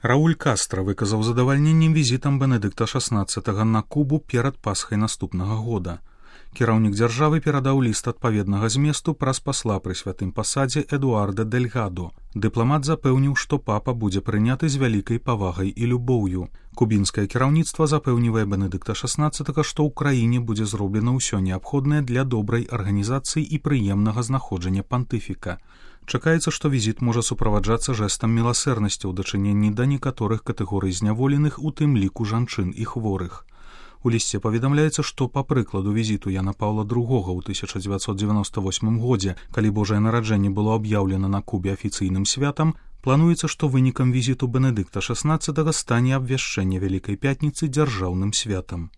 Рауль Кастра выказаў задавальненне візітам Бенедыкта XVI на Кубу перад Пасхай наступнага года. Кіраўнік дзяржавы перадаў ліст адпаведнага зместу праз пасла пры святым пасадзе Эдуарда Дельгадо. Дыпламат запэўніў, што папа будзе прыняты з вялікай павагай і любоўю. Кубінскае кіраўніцтва запэўнівае Бенедыкта XVI, што ў краіне будзе зроблена ўсё неабходнае для добрай арганізацыі і прыемнага знаходжання пантыфіка. Чакаецца, што візіт можа суправаджацца жэстам міласэрнасці ў дачыненні да некаторых катэгорый зняволеных, у тым ліку жанчын і хворых. У лісце паведамляецца, што па прыкладу візіту Яна Паўла II ў 1998 годзе, калі Божае нараджэнне было аб'яўлена на Кубе афіцыйным святам, плануецца, што вынікам візіту Бенедыкта XVI стане абвяшчэнне Вялікай Пятніцы дзяржаўным святам.